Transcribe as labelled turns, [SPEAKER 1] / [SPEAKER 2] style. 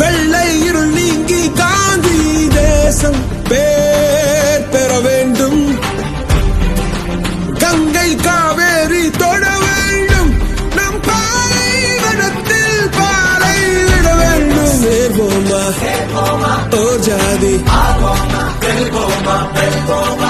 [SPEAKER 1] வெள்ளை இருள் நீங்கி காந்தி தேசம் பேர் பெற வேண்டும். கங்கை காவேரி தொட வேண்டும். நம் பாலைவனத்தில் பாறை விட வேண்டும். ஏற்போமா ஓர் ஜாதி.